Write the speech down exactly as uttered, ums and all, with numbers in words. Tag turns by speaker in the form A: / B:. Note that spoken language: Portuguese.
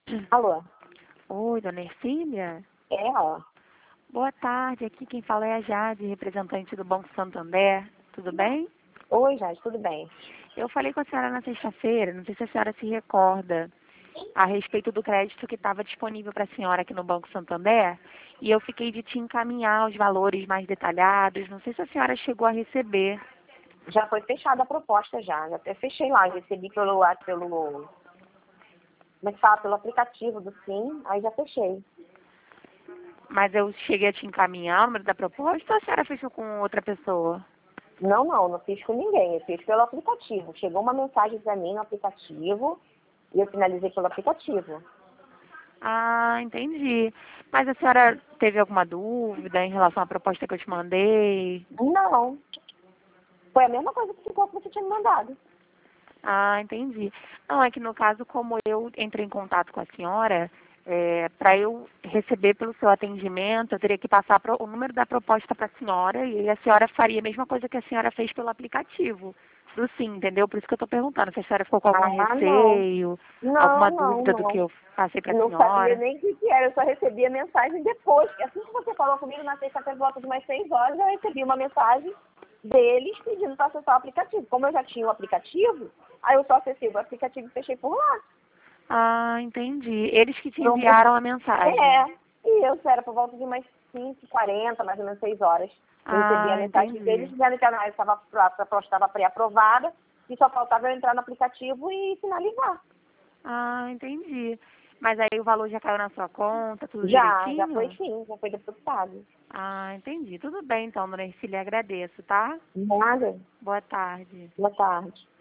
A: Alô?
B: Oi, dona Ercília?
A: É, ó.
B: Boa tarde, aqui quem fala é a Jade, representante do Banco Santander. Tudo bem?
A: Oi, Jade, tudo bem?
B: Eu falei com a senhora na sexta-feira, não sei se a senhora se recorda, a respeito do crédito que estava disponível para a senhora aqui no Banco Santander, e eu fiquei de te encaminhar os valores mais detalhados, não sei se a senhora chegou a receber.
A: Já foi fechada a proposta já, já até fechei lá, recebi pelo, pelo, como é que fala, pelo aplicativo do Sim, aí já fechei.
B: Mas eu cheguei a te encaminhar o número da proposta ou a senhora fechou com outra pessoa?
A: Não, não, não fiz com ninguém, eu fiz pelo aplicativo. Chegou uma mensagem para mim no aplicativo e eu finalizei pelo aplicativo.
B: Ah, entendi. Mas a senhora teve alguma dúvida em relação à proposta que eu te mandei?
A: Não, foi a mesma coisa que ficou que você tinha me mandado.
B: Ah, entendi. Não, é que no caso, como eu entrei em contato com a senhora, é, para eu receber pelo seu atendimento, eu teria que passar pro- o número da proposta para a senhora e a senhora faria a mesma coisa que a senhora fez pelo aplicativo do Sim, entendeu? Por isso que eu estou perguntando se a senhora ficou com algum
A: Ah, não.
B: receio,
A: Não,
B: alguma
A: não,
B: dúvida do que
A: não.
B: eu passei para a
A: Não sabia
B: senhora.
A: nem o que que era, eu só recebi a mensagem depois. Assim que você falou comigo, na sexta-feira, por volta de umas seis horas, eu recebi uma mensagem deles pedindo para acessar o aplicativo. Como eu já tinha o aplicativo, aí eu só acessei o aplicativo e fechei por lá.
B: Ah, entendi. Eles que te
A: Não mud-
B: enviaram a mensagem.
A: É, e eu era por volta de umas cinco e quarenta, mais ou menos seis horas. Eu recebi a
B: Ah,
A: mensagem deles
B: entendi.
A: dizendo que a estava- a proposta estava pré-aprovada e só faltava eu entrar no aplicativo e finalizar.
B: Ah, entendi. Mas aí o valor já caiu na sua conta, tudo
A: Já, já foi
B: direitinho?
A: sim, já foi depositado.
B: Ah, entendi. Tudo bem então, dona Ercília, agradeço, tá?
A: Nada.
B: Boa tarde.
A: Boa tarde.